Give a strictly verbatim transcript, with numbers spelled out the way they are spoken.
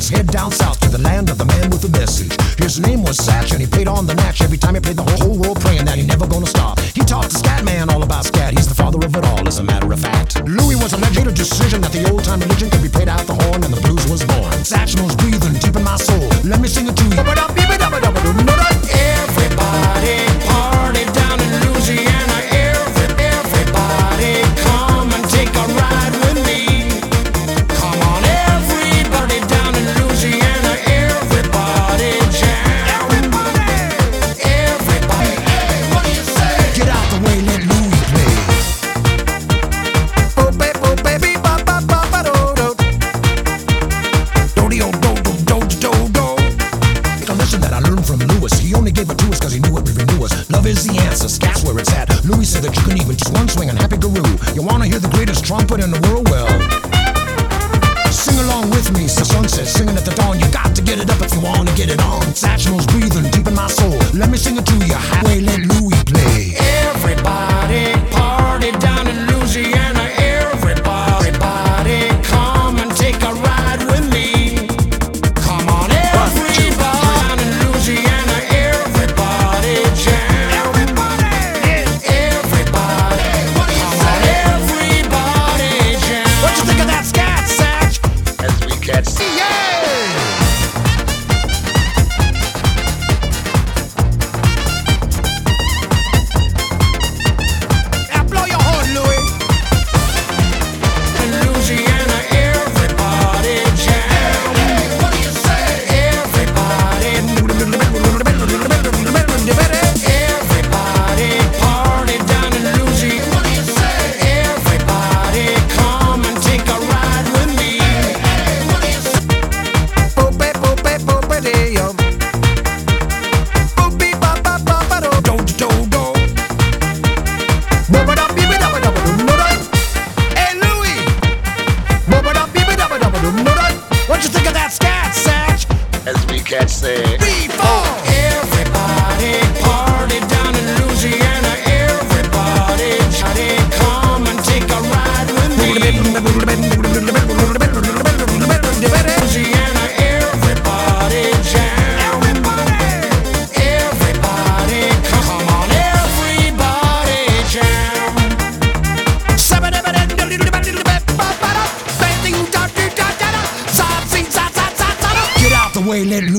let's head down south to the land of the man with the message. His name was Satch, and he played on the natch. Every time he played, the whole world praying that he never gonna stop. He taught the scat man all about scat. He's the father of it all, as a matter of fact. Louis was a legend, a decision that the old time religion could be played out the horn, and the blues was born. Satch knows breathing deep in my soul. Let me sing it to you. Everybody party down in Louisiana. Every, everybody come and take a ride with me. Come on, everybody down in Louisiana. Everybody jam. Everybody, everybody. Hey, what do you say? Get out the way, let Louis play. Oh, baby, oh, baby, ba ba ba ba do do. Do do do do do do do. A lesson that I learned from Louis. He only gave it to us cause he knew it would renew us. Love is the answer, scat's where it's at. Louis said that you can even just one swing and happy guru. You wanna hear the greatest trumpet in the world? Well, sing along with me, it's the sunset, singing at the dawn. You got to get it up if you wanna get it on. Satch knows breathing deep in my soul. Let me sing it to you, halfway, let Louis play. Everybody party down in Louisiana. Everybody, everybody come and take a ride with me. Come on, everybody down in Louisiana. Everybody jam. Everybody, everybody. What do you say? Everybody jam. What you think of that scat, Satch? As we catch the Now blow your horn, Louis. In Louisiana, everybody jam. What do you say? Everybody. Everybody party down in Louisiana. What do you say? Everybody come and take a ride with me. What do you say? Boop, boop, boop, boop, boop, yo. Boop, beep, bop, bop, bop, ba, do, do, do, do. Hey, Louis! What you think of that scat, Satch? as we catch the Three, four. Everybody party down in Louisiana. Everybody, Johnny, come and take a ride with me. Louisiana, everybody jam. Everybody, come on, everybody jam. Get out the way, let